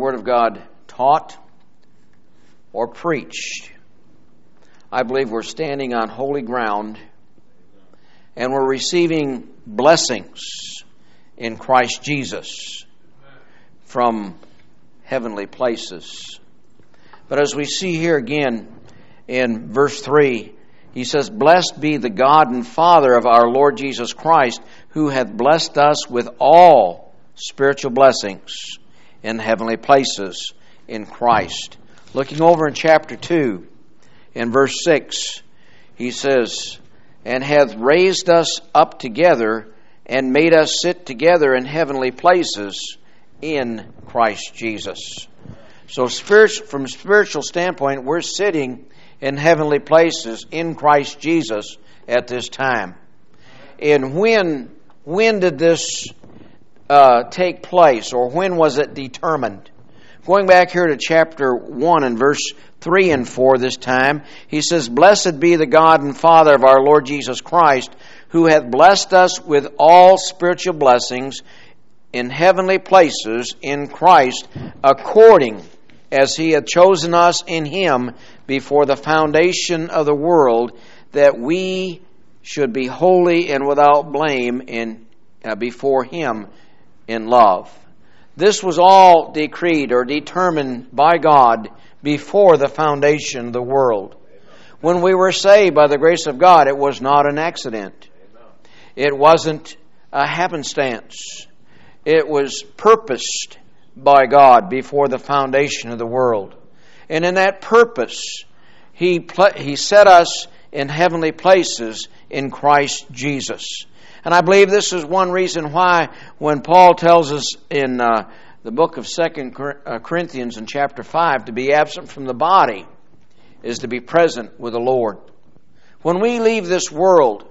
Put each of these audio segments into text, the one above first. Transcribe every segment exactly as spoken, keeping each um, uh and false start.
Word of God taught or preached, I believe we're standing on holy ground and we're receiving blessings in Christ Jesus from heavenly places. But as we see here again in verse three, he says, "Blessed be the God and Father of our Lord Jesus Christ, who hath blessed us with all spiritual blessings in heavenly places in Christ." Looking over in chapter two, in verse six, he says, "And hath raised us up together and made us sit together in heavenly places in Christ Jesus." So spirit, from a spiritual standpoint, we're sitting in heavenly places in Christ Jesus at this time. And when, when did this uh, take place, or when was it determined? Going back here to chapter one and verse three and four this time, he says, "Blessed be the God and Father of our Lord Jesus Christ, who hath blessed us with all spiritual blessings in heavenly places in Christ, according as He hath chosen us in Him before the foundation of the world, that we should be holy and without blame in uh, before Him in love." This was all decreed or determined by God before the foundation of the world. When we were saved by the grace of God, it was not an accident. It wasn't a happenstance. It was purposed by God before the foundation of the world. And in that purpose, He pl- He set us in heavenly places in Christ Jesus. And I believe this is one reason why when Paul tells us in uh, the book of Second Corinthians in chapter five, to be absent from the body is to be present with the Lord. When we leave this world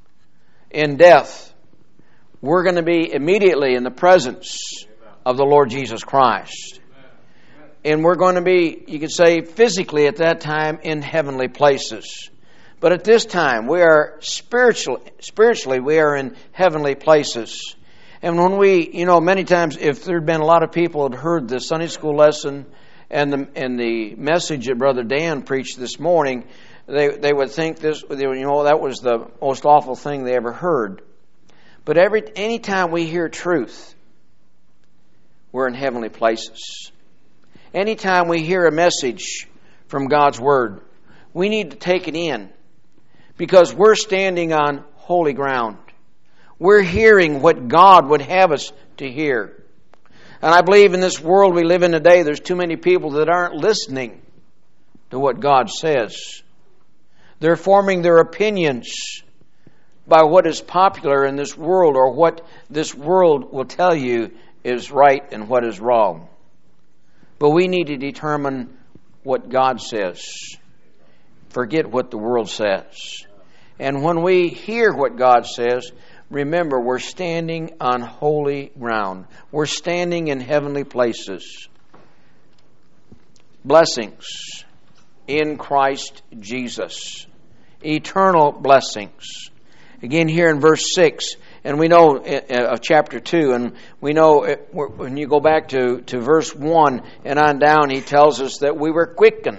in death, we're going to be immediately in the presence of the Lord Jesus Christ. And we're going to be, you could say, physically at that time in heavenly places. But at this time, we are spiritual, spiritually, we are in heavenly places. And when we, you know, many times, if there had been a lot of people who had heard the Sunday school lesson and the and the message that Brother Dan preached this morning, they they would think this, you know, that was the most awful thing they ever heard. But every any time we hear truth, we're in heavenly places. Anytime we hear a message from God's Word, we need to take it in, because we're standing on holy ground. We're hearing what God would have us to hear. And I believe in this world we live in today, there's too many people that aren't listening to what God says. They're forming their opinions by what is popular in this world, or what this world will tell you is right and what is wrong. But we need to determine what God says. Forget what the world says. And when we hear what God says, remember, we're standing on holy ground. We're standing in heavenly places. Blessings in Christ Jesus. Eternal blessings. Again, here in verse six, and we know of chapter two, and we know when you go back to, to verse one and on down, he tells us that we were quickened,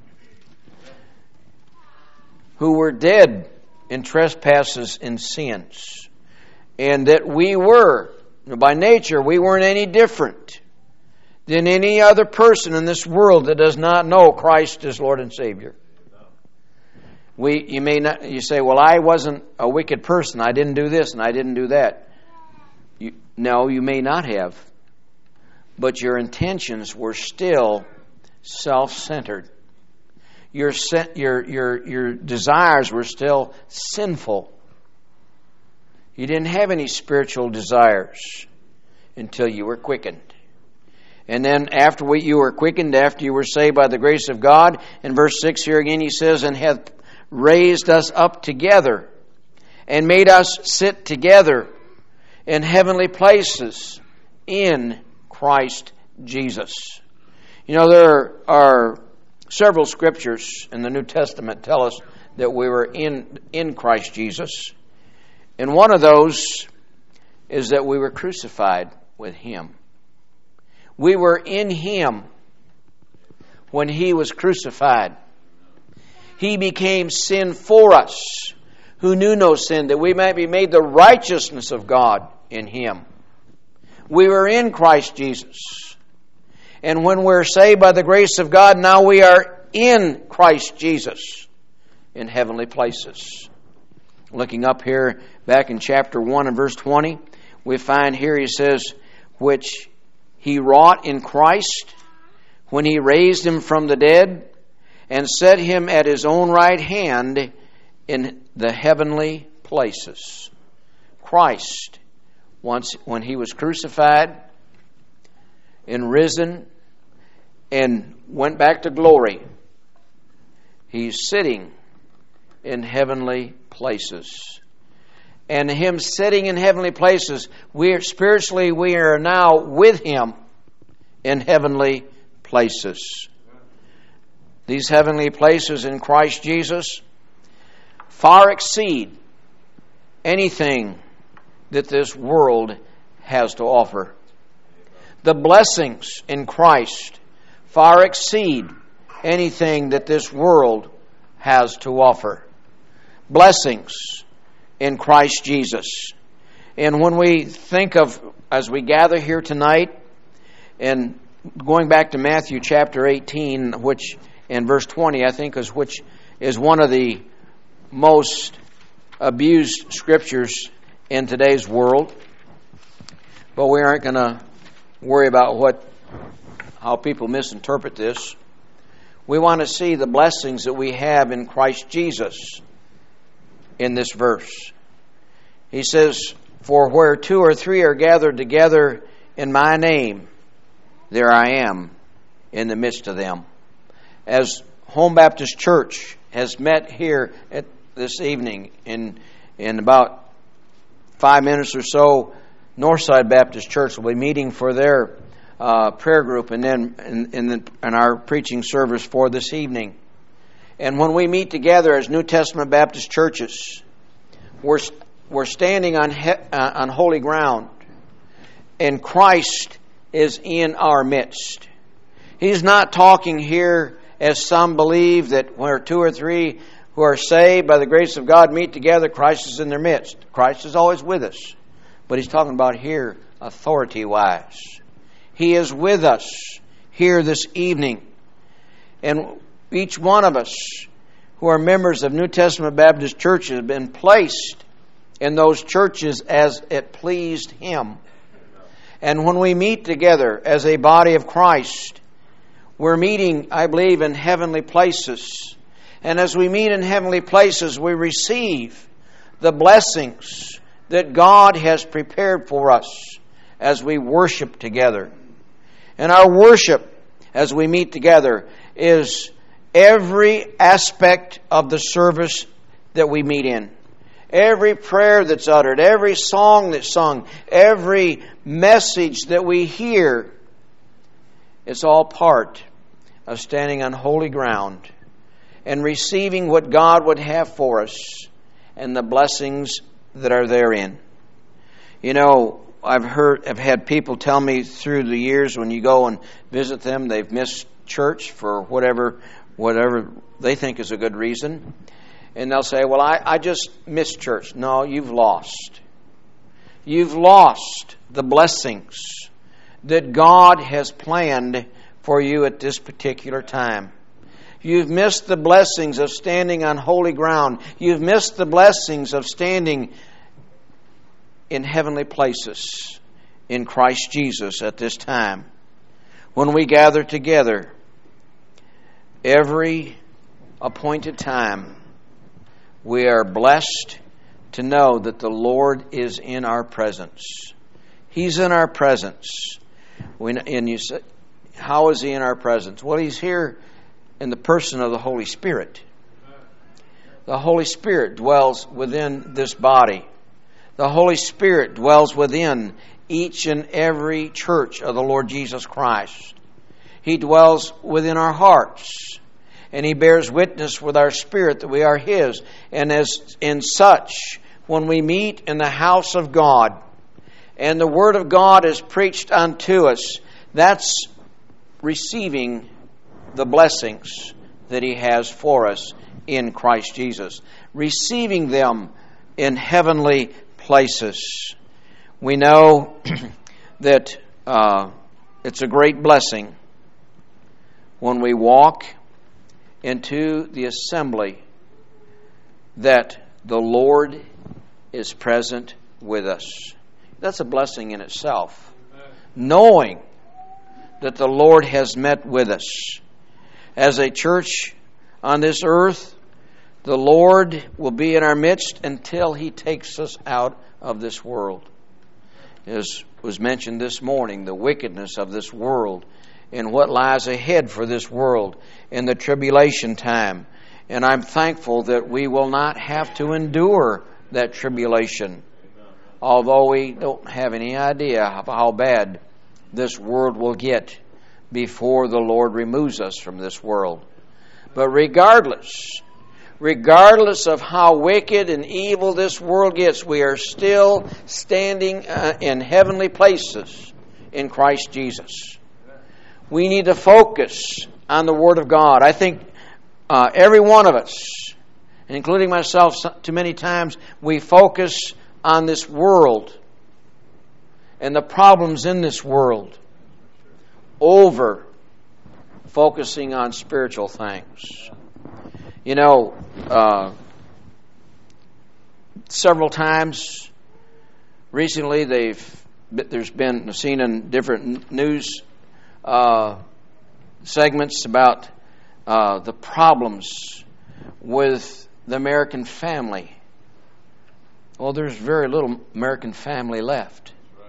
who were dead in trespasses and sins, and that we were, by nature, we weren't any different than any other person in this world that does not know Christ as Lord and Savior. We, you may not. You say, "Well, I wasn't a wicked person. I didn't do this and I didn't do that." You, no, you may not have, but your intentions were still self-centered. Your your your your desires were still sinful. You didn't have any spiritual desires until you were quickened. And then after we, you were quickened, after you were saved by the grace of God, in verse six here again he says, "And hath raised us up together and made us sit together in heavenly places in Christ Jesus." You know, there are several scriptures in the New Testament tell us that we were in, in Christ Jesus. And one of those is that we were crucified with Him. We were in Him when He was crucified. He became sin for us, who knew no sin, that we might be made the righteousness of God in Him. We were in Christ Jesus. And when we're saved by the grace of God, now we are in Christ Jesus in heavenly places. Looking up here back in chapter one and verse twenty, we find here He says, which He wrought in Christ when He raised Him from the dead and set Him at His own right hand in the heavenly places. Christ, once when He was crucified and risen and went back to glory, He's sitting in heavenly places. And Him sitting in heavenly places, we are spiritually we are now with Him in heavenly places. These heavenly places in Christ Jesus far exceed anything that this world has to offer. The blessings in Christ far exceed anything that this world has to offer. Blessings in Christ Jesus. And when we think of, as we gather here tonight, and going back to Matthew chapter eighteen, which in verse twenty, I think is which is one of the most abused scriptures in today's world. But we aren't going to worry about what how people misinterpret this. We want to see the blessings that we have in Christ Jesus in this verse. He says, for where two or three are gathered together in my name, there I am in the midst of them. As Home Baptist Church has met here at this evening, in in about five minutes or so, Northside Baptist Church will be meeting for their uh, prayer group, and then in, in, the, in our preaching service for this evening. And when we meet together as New Testament Baptist churches, we're we're standing on he, uh, on holy ground, and Christ is in our midst. He's not talking here as some believe that where two or three who are saved by the grace of God meet together, Christ is in their midst. Christ is always with us. But He's talking about here authority-wise. He is with us here this evening. And each one of us who are members of New Testament Baptist churches have been placed in those churches as it pleased Him. And when we meet together as a body of Christ, we're meeting, I believe, in heavenly places. And as we meet in heavenly places, we receive the blessings that God has prepared for us as we worship together. And our worship, as we meet together, is every aspect of the service that we meet in. Every prayer that's uttered, every song that's sung, every message that we hear, it's all part of standing on holy ground and receiving what God would have for us and the blessings that are therein. You know, I've heard, I've had people tell me through the years when you go and visit them, they've missed church for whatever, whatever they think is a good reason. And they'll say, well, I, I just missed church. No, you've lost. You've lost the blessings that God has planned for you at this particular time. You've missed the blessings of standing on holy ground. You've missed the blessings of standing in heavenly places in Christ Jesus at this time. When we gather together, every appointed time, we are blessed to know that the Lord is in our presence. He's in our presence. When, and you say, how is He in our presence? Well, He's here in the person of the Holy Spirit. The Holy Spirit dwells within this body. The Holy Spirit dwells within each and every church of the Lord Jesus Christ. He dwells within our hearts. And He bears witness with our spirit that we are His. And as in such, when we meet in the house of God, and the Word of God is preached unto us, That's receiving the blessings that He has for us in Christ Jesus. Receiving them in heavenly places. We know that uh, it's a great blessing when we walk into the assembly that the Lord is present with us. That's a blessing in itself. Knowing that the Lord has met with us. As a church on this earth, the Lord will be in our midst until He takes us out of this world. As was mentioned this morning, the wickedness of this world and what lies ahead for this world in the tribulation time. And I'm thankful that we will not have to endure that tribulation, although we don't have any idea of how bad this world will get before the Lord removes us from this world. But regardless, regardless of how wicked and evil this world gets, we are still standing uh, in heavenly places in Christ Jesus. We need to focus on the Word of God. I think uh, every one of us, including myself, too many times, we focus on this world and the problems in this world over focusing on spiritual things. You know, uh, several times recently, they've there's been seen in different news uh, segments about uh, the problems with the American family. Well, there's very little American family left.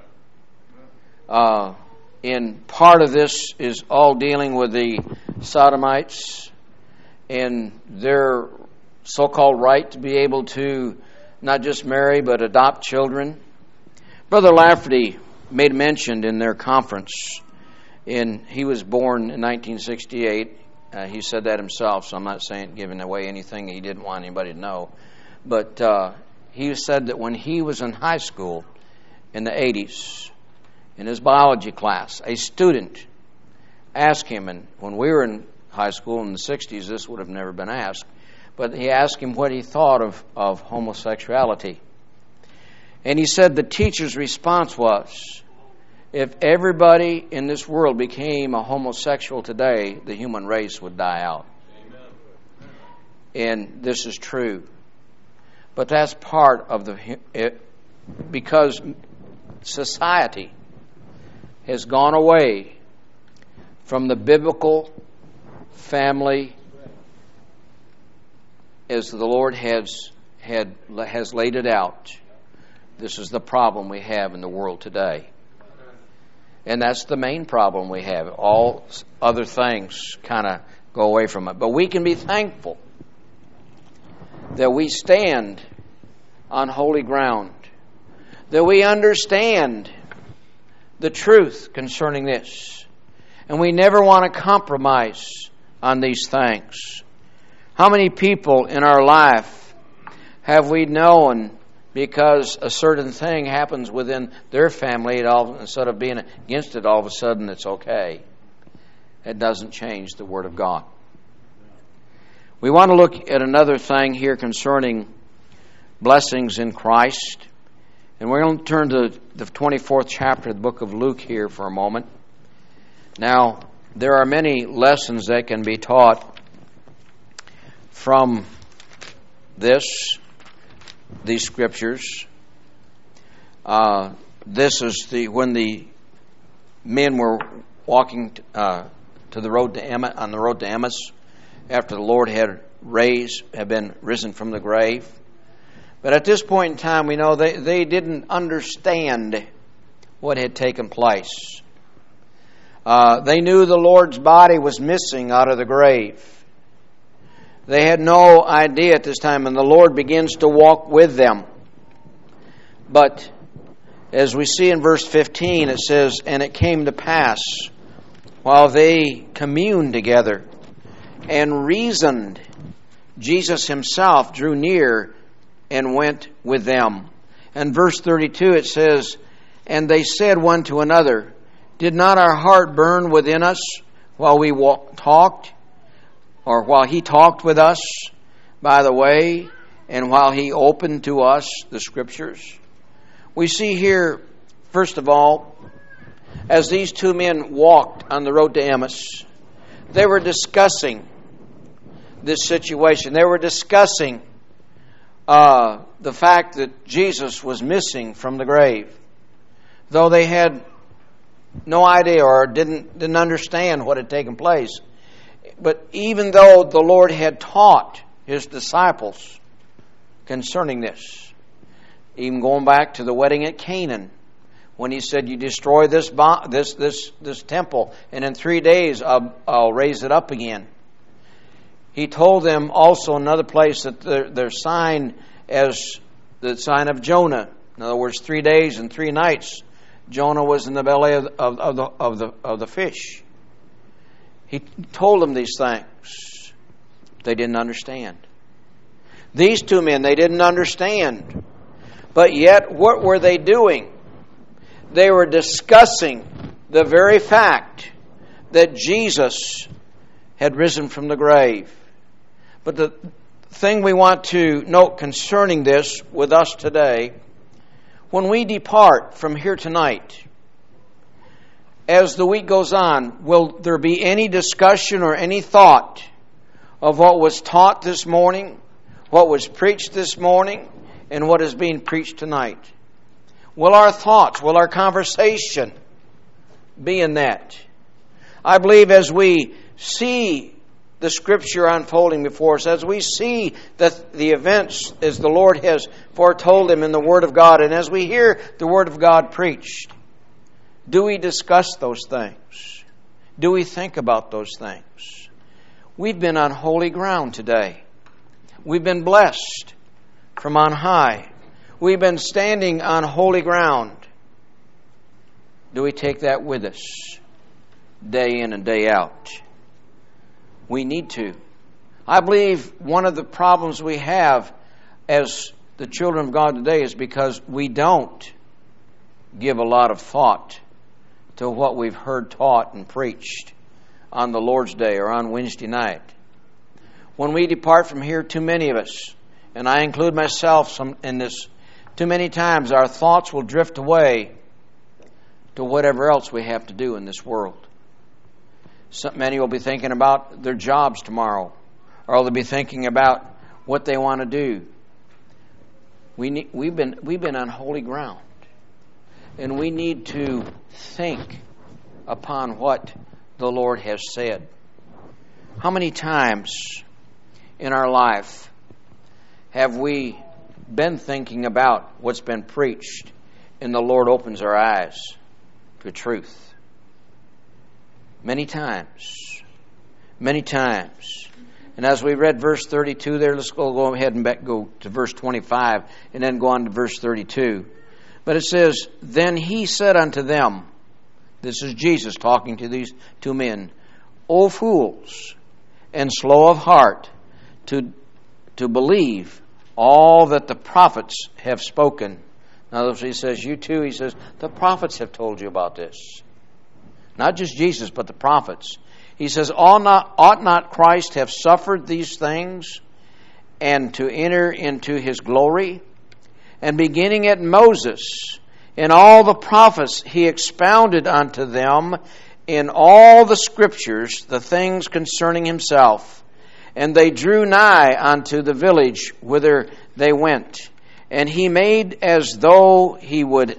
Uh, and part of this is all dealing with the Sodomites and their so-called right to be able to not just marry but adopt children. Brother Lafferty made mention in their conference, and he was born in nineteen sixty-eight. Uh, he said that himself, so I'm not saying giving away anything he didn't want anybody to know. But uh, he said that when he was in high school in the eighties, in his biology class, a student asked him, and when we were in high school in the sixties, this would have never been asked, but he asked him what he thought of, of homosexuality. And he said the teacher's response was, if everybody in this world became a homosexual today, the human race would die out. Amen. And this is true. But that's part of the... It, because society has gone away from the biblical family as the Lord has had has laid it out. This is the problem we have in the world today. And that's the main problem we have. All other things kind of go away from it. But we can be thankful that we stand on holy ground, that we understand the truth concerning this, and we never want to compromise on these things. How many people in our life have we known because a certain thing happens within their family, it all, instead of being against it, all of a sudden it's okay? It doesn't change the Word of God. We want to look at another thing here concerning blessings in Christ. And we're going to turn to the twenty-fourth chapter of the book of Luke here for a moment. Now, there are many lessons that can be taught from this, these scriptures. Uh, this is the when the men were walking uh, to the road to Emma, on the road to Emmaus after the Lord had raised, had been risen from the grave. But at this point in time, we know they, they didn't understand what had taken place. Uh, they knew the Lord's body was missing out of the grave. They had no idea at this time, and the Lord begins to walk with them. But as we see in verse fifteen, it says, "And it came to pass, while they communed together and reasoned, Jesus himself drew near and went with them." And verse thirty-two, it says, "And they said one to another, Did not our heart burn within us while we walk, talked, or while He talked with us by the way, and while He opened to us the Scriptures? We see here, first of all, as these two men walked on the road to Emmaus, they were discussing this situation. They were discussing uh, the fact that Jesus was missing from the grave, though they had no idea or didn't didn't understand what had taken place. But even though the Lord had taught His disciples concerning this, even going back to the wedding at Canaan, when He said, "You destroy this bo- this this this temple, and in three days I'll, I'll raise it up again." He told them also in another place that their, their sign as the sign of Jonah. In other words, three days and three nights Jonah was in the belly of, of, of, the, of, the, of the fish. He told them these things. They didn't understand. These two men, they didn't understand. But yet, what were they doing? They were discussing the very fact that Jesus had risen from the grave. But the thing we want to note concerning this with us today, when we depart from here tonight, as the week goes on, will there be any discussion or any thought of what was taught this morning, what was preached this morning, and what is being preached tonight? Will our thoughts, will our conversation be in that? I believe as we see the Scripture unfolding before us, as we see the, the events as the Lord has foretold them in the Word of God, and as we hear the Word of God preached, do we discuss those things? Do we think about those things? We've been on holy ground today. We've been blessed from on high. We've been standing on holy ground. Do we take that with us day in and day out? We need to. I believe one of the problems we have as the children of God today is because we don't give a lot of thought to what we've heard taught and preached on the Lord's Day or on Wednesday night. When we depart from here, too many of us, and I include myself some in this, too many times our thoughts will drift away to whatever else we have to do in this world. So many will be thinking about their jobs tomorrow, or they'll be thinking about what they want to do. We need, we've been we've been on holy ground, and we need to think upon what the Lord has said. How many times in our life have we been thinking about what's been preached, and the Lord opens our eyes to truth? Many times. Many times. And as we read verse thirty-two there, let's go, go ahead and back, go to verse twenty-five and then go on to verse thirty-two. But it says, "Then He said unto them," this is Jesus talking to these two men, "O fools, and slow of heart to, to believe all that the prophets have spoken." Now He says, you too, He says, the prophets have told you about this. Not just Jesus, but the prophets. He says, ought not, ought not Christ have suffered these things and to enter into His glory? And beginning at Moses, in all the prophets, He expounded unto them in all the Scriptures the things concerning Himself. And they drew nigh unto the village whither they went. And He made as though He would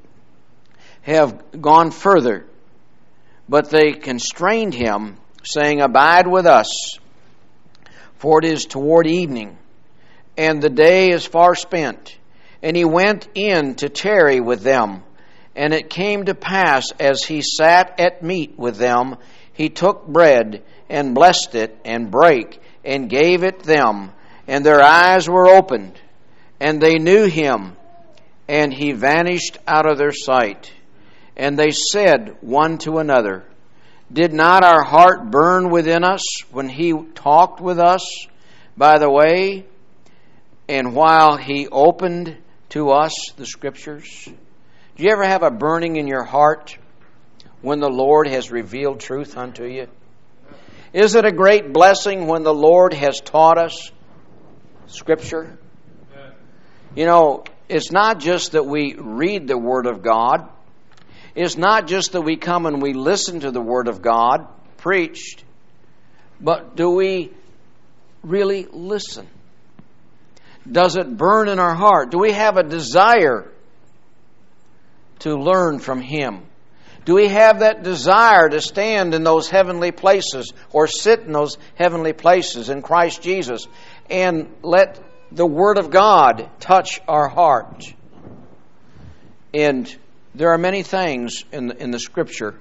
have gone further. But they constrained Him, saying, Abide with us, for it is toward evening, and the day is far spent. And He went in to tarry with them. And it came to pass, as He sat at meat with them, He took bread, and blessed it, and brake, and gave it them. And their eyes were opened, and they knew Him, and He vanished out of their sight. And they said one to another, Did not our heart burn within us when He talked with us by the way, and while He opened to us the Scriptures? Do you ever have a burning in your heart when the Lord has revealed truth unto you? Is it a great blessing when the Lord has taught us Scripture? You know, it's not just that we read the Word of God. It's not just that we come and we listen to the Word of God preached. But do we really listen? Does it burn in our heart? Do we have a desire to learn from Him? Do we have that desire to stand in those heavenly places or sit in those heavenly places in Christ Jesus and let the Word of God touch our heart? And there are many things in the, in the Scripture,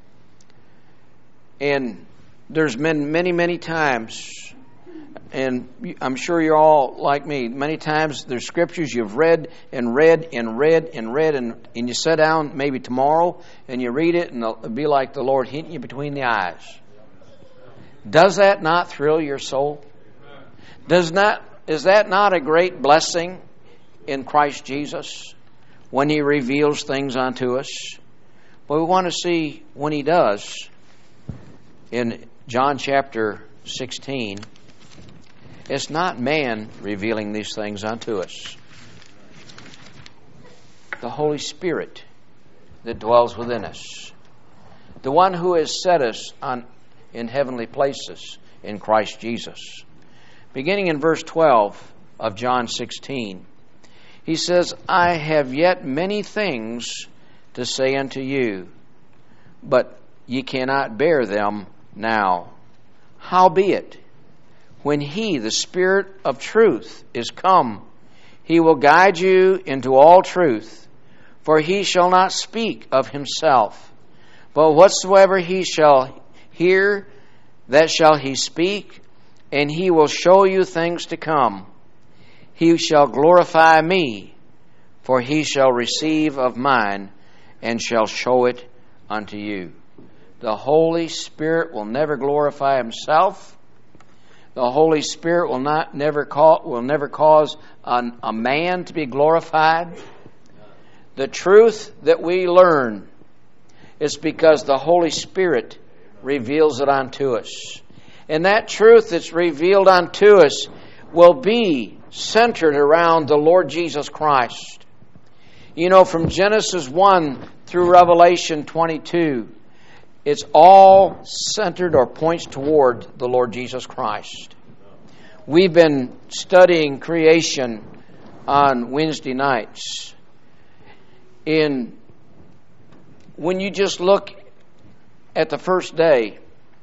and there's been many, many times, and I'm sure you're all like me, many times there's Scriptures you've read and read and read and read, and, and you sit down maybe tomorrow and you read it and it'll be like the Lord hitting you between the eyes. Does that not thrill your soul? Does not, is that not a great blessing in Christ Jesus when He reveals things unto us? But we want to see when He does. In John chapter sixteen, it's not man revealing these things unto us. The Holy Spirit that dwells within us. The one who has set us on in heavenly places in Christ Jesus. Beginning in verse twelve of John sixteen, He says, I have yet many things to say unto you, but ye cannot bear them now. Howbeit, when He, the Spirit of truth, is come, He will guide you into all truth, for He shall not speak of Himself, but whatsoever He shall hear, that shall He speak, and He will show you things to come. He shall glorify Me, for He shall receive of mine, and shall show it unto you. The Holy Spirit will never glorify Himself. The Holy Spirit will not never call, will never cause an, a man to be glorified. The truth that we learn is because the Holy Spirit reveals it unto us. And that truth that's revealed unto us will be centered around the Lord Jesus Christ. You know, from Genesis one through Revelation twenty-two, it's all centered or points toward the Lord Jesus Christ. We've been studying creation on Wednesday nights. In when you just look at the first day,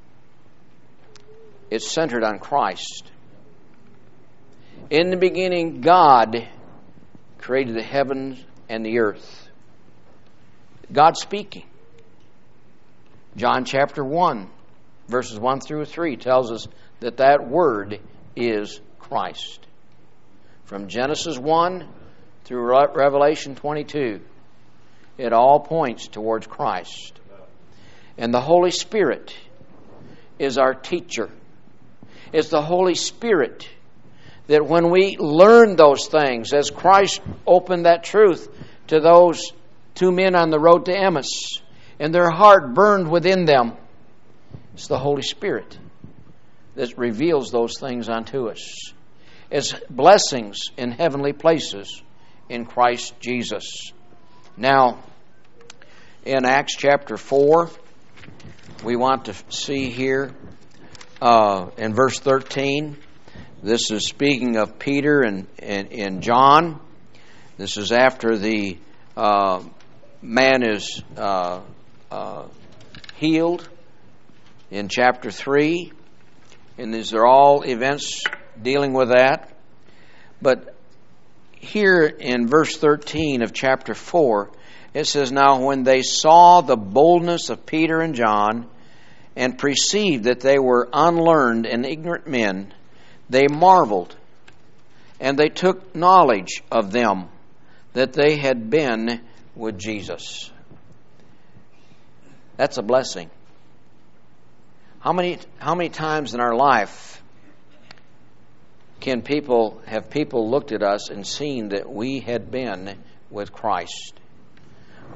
it's centered on Christ. In the beginning, God created the heavens and the earth. God speaking. John chapter one, verses one through three tells us that that Word is Christ. From Genesis one through Revelation twenty-two, it all points towards Christ. And the Holy Spirit is our teacher. It's the Holy Spirit that when we learn those things, as Christ opened that truth to those two men on the road to Emmaus, and their heart burned within them, it's the Holy Spirit that reveals those things unto us. It's blessings in heavenly places in Christ Jesus. Now, in Acts chapter four, we want to see here uh, in verse thirteen, this is speaking of Peter and, and, and John. This is after the uh, man is uh, uh, healed in chapter three. And these are all events dealing with that. But here in verse thirteen of chapter four, it says, Now when they saw the boldness of Peter and John, and perceived that they were unlearned and ignorant men, they marveled, and they took knowledge of them, that they had been with Jesus. That's a blessing. How many how many times in our life can people have people looked at us and seen that we had been with Christ?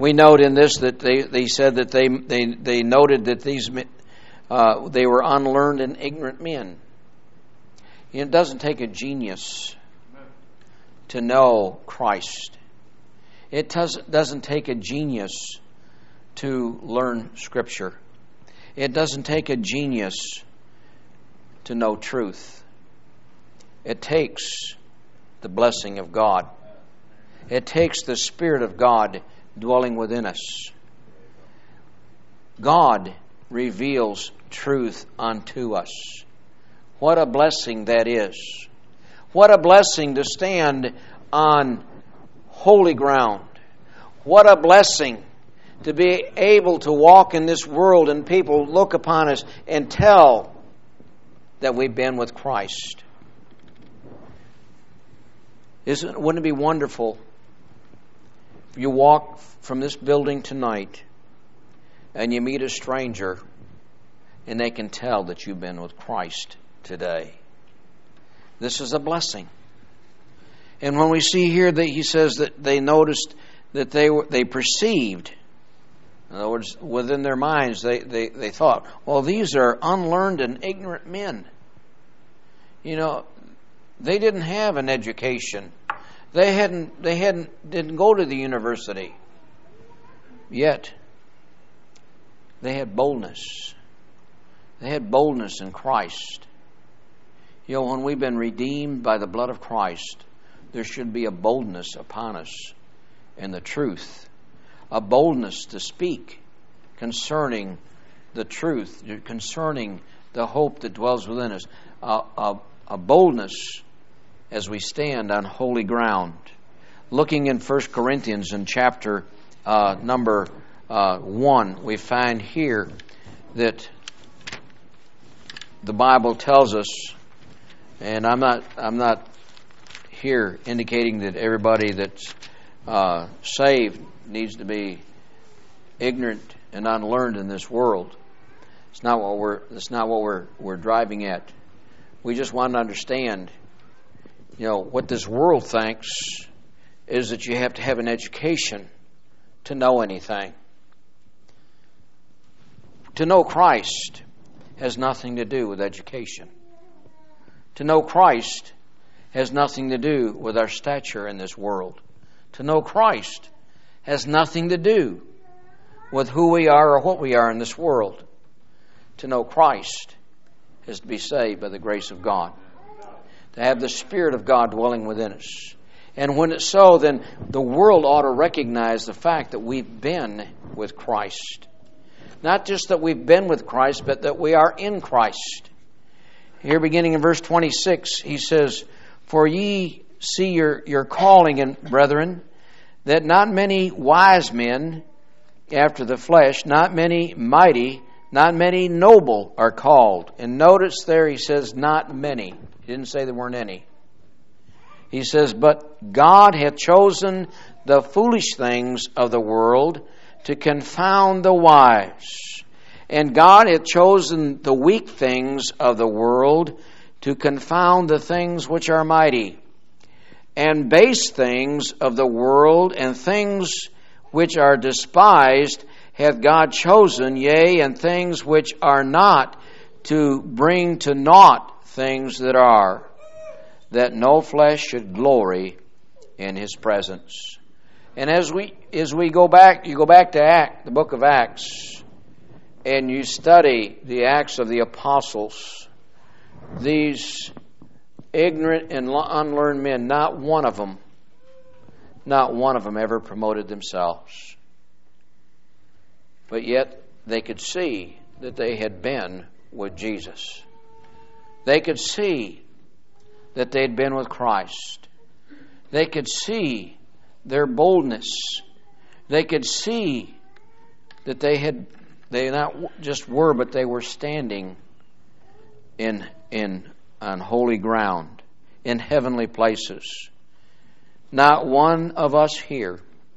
We note in this that they, they said that they, they, they noted that these uh, they were unlearned and ignorant men. It doesn't take a genius to know Christ. It does, doesn't take a genius to learn Scripture. It doesn't take a genius to know truth. It takes the blessing of God. It takes the Spirit of God dwelling within us. God reveals truth unto us. What a blessing that is. What a blessing to stand on holy ground. What a blessing to be able to walk in this world and people look upon us and tell that we've been with Christ. Isn't, wouldn't it be wonderful if you walk from this building tonight and you meet a stranger and they can tell that you've been with Christ today? This is a blessing. And when we see here that he says that they noticed that they were, they perceived, in other words, within their minds, they, they, they thought, well, these are unlearned and ignorant men. You know, they didn't have an education. They hadn't, they hadn't, didn't go to the university. Yet, they had boldness. They had boldness in Christ. You know, when we've been redeemed by the blood of Christ, there should be a boldness upon us in the truth. A boldness to speak concerning the truth, concerning the hope that dwells within us. A, a, a boldness as we stand on holy ground. Looking in First Corinthians in chapter uh, number uh, one, we find here that the Bible tells us, and I'm not I'm not here indicating that everybody that's uh, saved needs to be ignorant and unlearned in this world. It's not what we're it's not what we're we're driving at. We just want to understand, you know, what this world thinks is that you have to have an education to know anything. To know Christ has nothing to do with education. To know Christ has nothing to do with our stature in this world. To know Christ has nothing to do with who we are or what we are in this world. To know Christ is to be saved by the grace of God. To have the Spirit of God dwelling within us. And when it's so, then the world ought to recognize the fact that we've been with Christ. Not just that we've been with Christ, but that we are in Christ. Here beginning in verse twenty-six, he says, For ye see your, your calling, and brethren, that not many wise men after the flesh, not many mighty, not many noble are called. And notice there he says, not many. He didn't say there weren't any. He says, but God hath chosen the foolish things of the world to confound the wise. And God hath chosen the weak things of the world to confound the things which are mighty. And base things of the world and things which are despised hath God chosen, yea, and things which are not, to bring to naught things that are, that no flesh should glory in His presence. And as we as we go back, you go back to Act, the book of Acts, and you study the Acts of the Apostles, these ignorant and unlearned men, not one of them, not one of them ever promoted themselves. But yet they could see that they had been with Jesus. They could see that they had been with Christ. They could see their boldness. They could see that they had they not just were, but they were standing in in on holy ground, in heavenly places. Not one of us here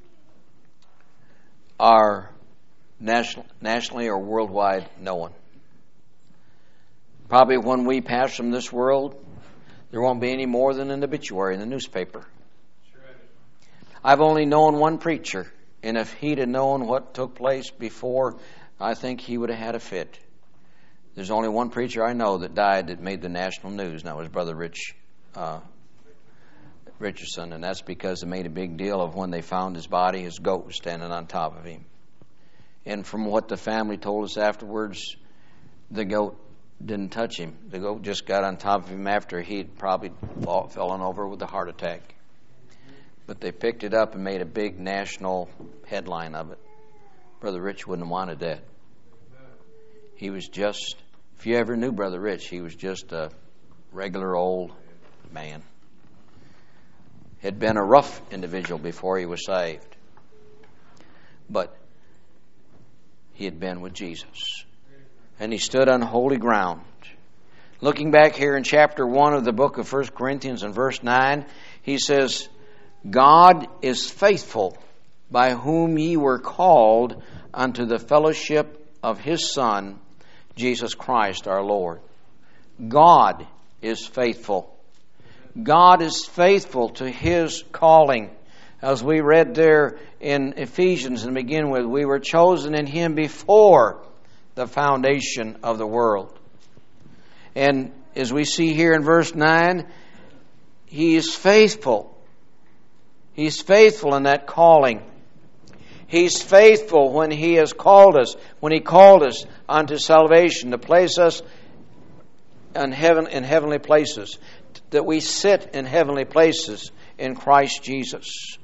are national, nationally or worldwide known. Probably when we pass from this world, there won't be any more than an obituary in the newspaper. I've only known one preacher And if he'd have known what took place before, I think he would have had a fit. There's only one preacher I know that died that made the national news, and that was Brother Rich uh, Richardson, and that's because they made a big deal of when they found his body, his goat was standing on top of him. And from what the family told us afterwards, the goat didn't touch him. The goat just got on top of him after he'd probably fall, fallen over with a heart attack. But they picked it up and made a big national headline of it. Brother Rich wouldn't have wanted that. He was just, if you ever knew Brother Rich, he was just a regular old man. Had been a rough individual before he was saved. But he had been with Jesus. And he stood on holy ground. Looking back here in chapter one of the book of First Corinthians and verse nine, he says, God is faithful, by whom ye were called unto the fellowship of His Son, Jesus Christ our Lord. God is faithful. God is faithful to His calling. As we read there in Ephesians and begin with, we were chosen in Him before the foundation of the world. And as we see here in verse nine, He is faithful. He's faithful in that calling. He's faithful when He has called us, when He called us unto salvation, to place us in heaven, in heavenly places, that we sit in heavenly places in Christ Jesus.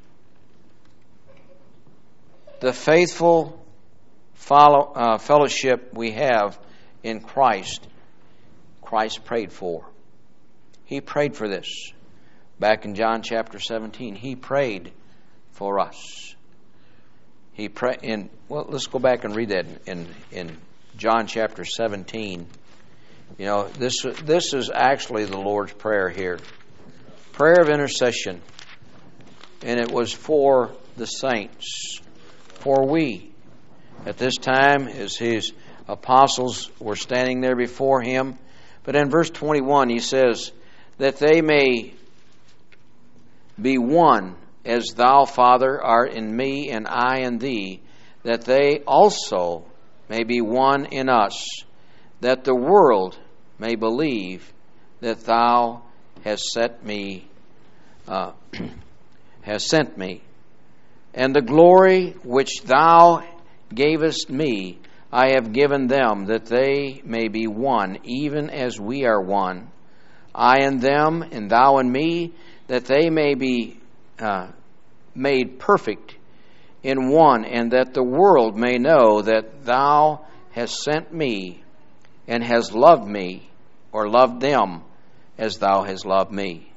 The faithful follow, uh, fellowship we have in Christ, Christ prayed for. He prayed for this. Back in John chapter seventeen, He prayed for us. He pray in well. Let's go back and read that in in John chapter seventeen. You know, this this is actually the Lord's prayer here, prayer of intercession, and it was for the saints, for we. At this time, as His apostles were standing there before Him, but in verse twenty-one, He says that they may be one, as Thou, Father, art in me, and I in Thee, that they also may be one in us, that the world may believe that Thou hast sent me, uh, hast sent me, and the glory which Thou gavest me, I have given them, that they may be one, even as we are one. I and them, and Thou and me, that they may be uh, made perfect in one, and that the world may know that Thou hast sent me, and hast loved me, or loved them, as Thou hast loved me.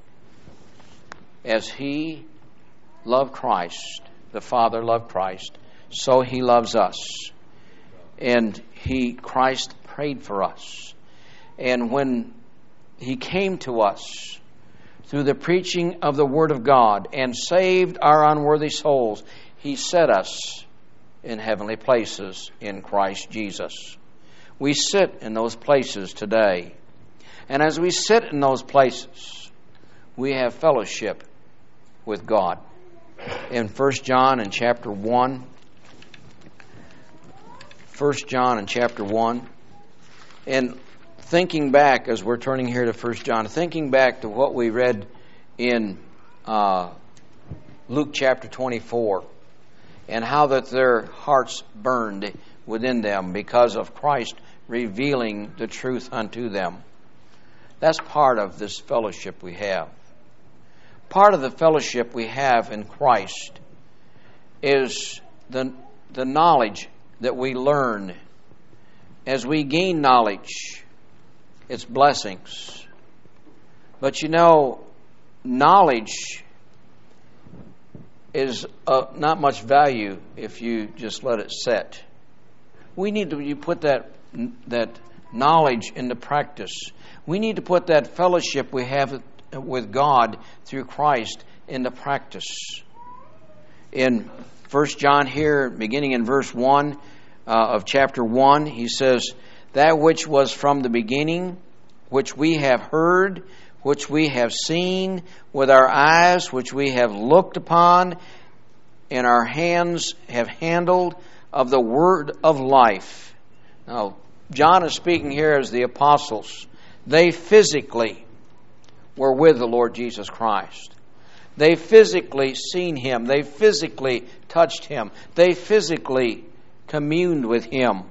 As He loved Christ, the Father loved Christ, so He loves us. And He, Christ prayed for us. And when He came to us through the preaching of the Word of God and saved our unworthy souls, He set us in heavenly places in Christ Jesus. We sit in those places today. And as we sit in those places, we have fellowship with God. In First John in chapter one, First John in chapter one, and thinking back as we're turning here to First John, thinking back to what we read in uh, Luke chapter twenty-four, and how that their hearts burned within them because of Christ revealing the truth unto them. That's part of this fellowship we have. Part of the fellowship we have in Christ is the, the knowledge that we learn. As we gain knowledge, it's blessings. But you know, knowledge is uh, not much value if you just let it set. We need to you put that that knowledge into practice. We need to put that fellowship we have with God through Christ into practice. In First John here, beginning in verse one uh, of chapter one, he says, "That which was from the beginning, which we have heard, which we have seen with our eyes, which we have looked upon, and our hands have handled of the word of life. Now, John is speaking here as the apostles. They physically were with the Lord Jesus Christ. They physically seen Him. They physically touched Him. They physically communed with Him.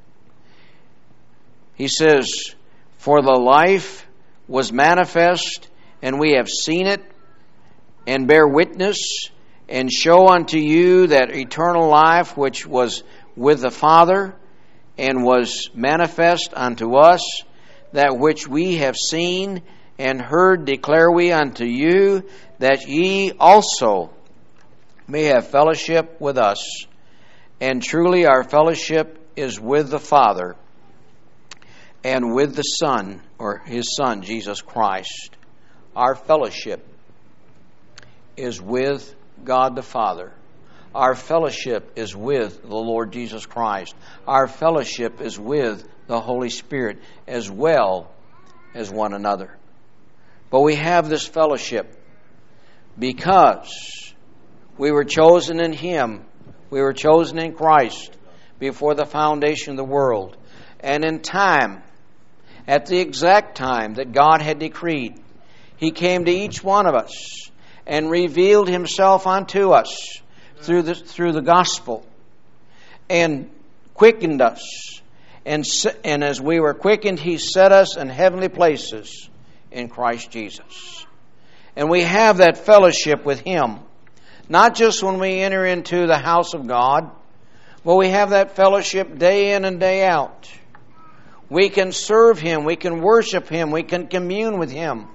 He says, "For the life was manifest, and we have seen it, and bear witness, and show unto you that eternal life which was with the Father, and was manifest unto us, that which we have seen and heard declare we unto you, that ye also may have fellowship with us. And truly our fellowship is with the Father and with the Son," or His Son, Jesus Christ. Our fellowship is with God the Father. Our fellowship is with the Lord Jesus Christ. Our fellowship is with the Holy Spirit as well as one another. But we have this fellowship because we were chosen in Him. We were chosen in Christ before the foundation of the world. And in time, at the exact time that God had decreed, He came to each one of us and revealed Himself unto us through the, through the gospel, and quickened us. And, and as we were quickened, He set us in heavenly places in Christ Jesus. And we have that fellowship with Him, not just when we enter into the house of God, but we have that fellowship day in and day out. We can serve Him, we can worship Him, we can commune with Him.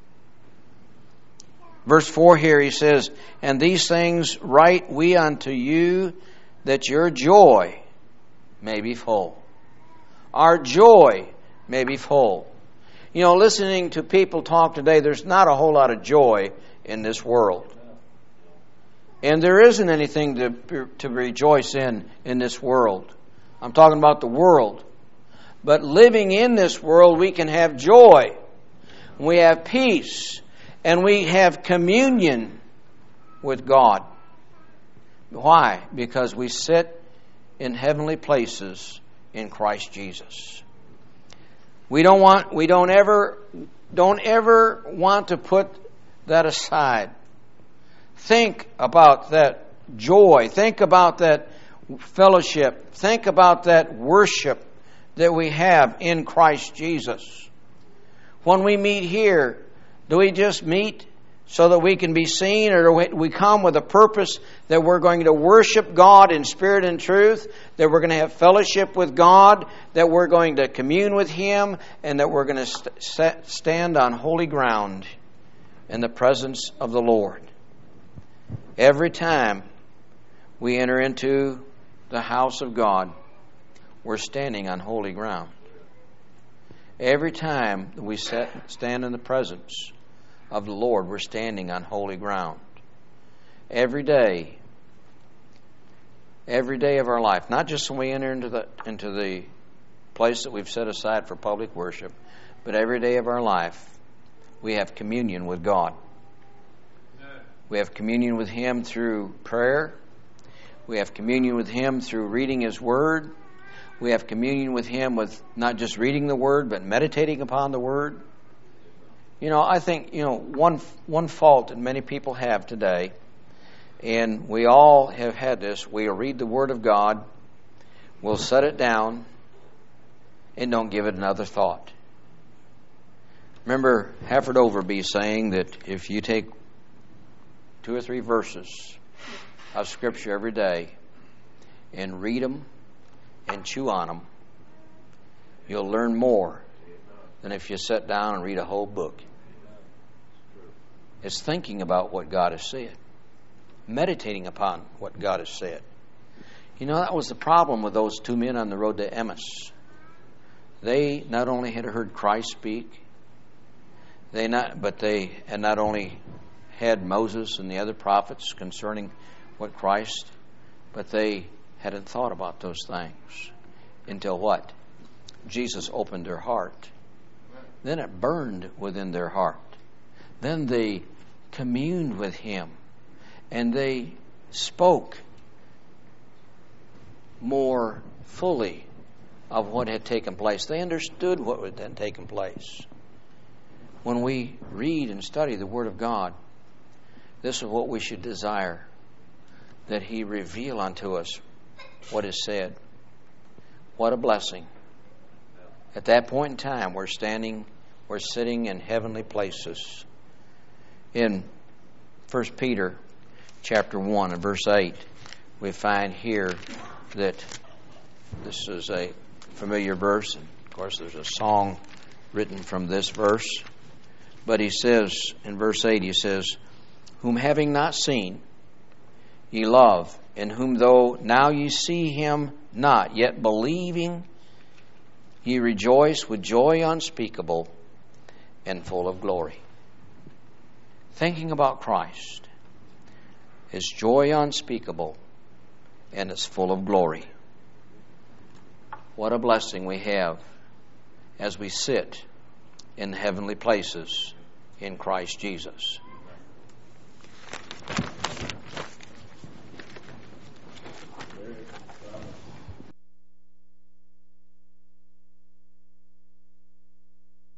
Verse four here, he says, "And these things write we unto you, that your joy may be full." Our joy may be full. You know, listening to people talk today, there's not a whole lot of joy in this world. And there isn't anything to, to rejoice in in this world. I'm talking about the world. But living in this world, we can have joy. We have peace. And we have communion with God. Why? Because we sit in heavenly places in Christ Jesus. We don't want we don't ever don't ever want to put that aside. Think about that joy. Think about that fellowship. Think about that worship that we have in Christ Jesus. When we meet here, do we just meet so that we can be seen, or do we come with a purpose that we're going to worship God in spirit and truth, that we're going to have fellowship with God, that we're going to commune with Him, and that we're going to st- stand on holy ground in the presence of the Lord? Every time we enter into the house of God, we're standing on holy ground. Every time we set, stand in the presence of the Lord, we're standing on holy ground. Every day, every day of our life, not just when we enter into the into the place that we've set aside for public worship, but every day of our life, we have communion with God. We have communion with Him through prayer. We have communion with Him through reading His Word. We have communion with Him with not just reading the Word, but meditating upon the Word. You know, I think, you know, one one fault that many people have today, and we all have had this, we'll read the Word of God, we'll set it down, and don't give it another thought. Remember Hafford Overby saying that if you take two or three verses of Scripture every day and read them and chew on them, you'll learn more than if you sit down and read a whole book. It's thinking about what God has said, meditating upon what God has said. You know, that was the problem with those two men on the road to Emmaus. They not only had heard Christ speak, they not, but they had not only had Moses and the other prophets concerning what Christ, but they hadn't thought about those things until what? Jesus opened their heart. Then it burned within their heart. Then they communed with Him, and they spoke more fully of what had taken place. They understood what had taken place. When we read and study the Word of God, this is what we should desire, that He reveal unto us what is said. What a blessing. At that point in time, we're standing, we're sitting in heavenly places. In First Peter chapter one and verse eight, we find here that this is a familiar verse. And of course, there's a song written from this verse. But he says, in verse eight, he says, whom having not seen, ye love, in whom though now ye see him not, yet believing, ye rejoice with joy unspeakable and full of glory. Thinking about Christ is joy unspeakable and it's full of glory. What a blessing we have as we sit in heavenly places in Christ Jesus.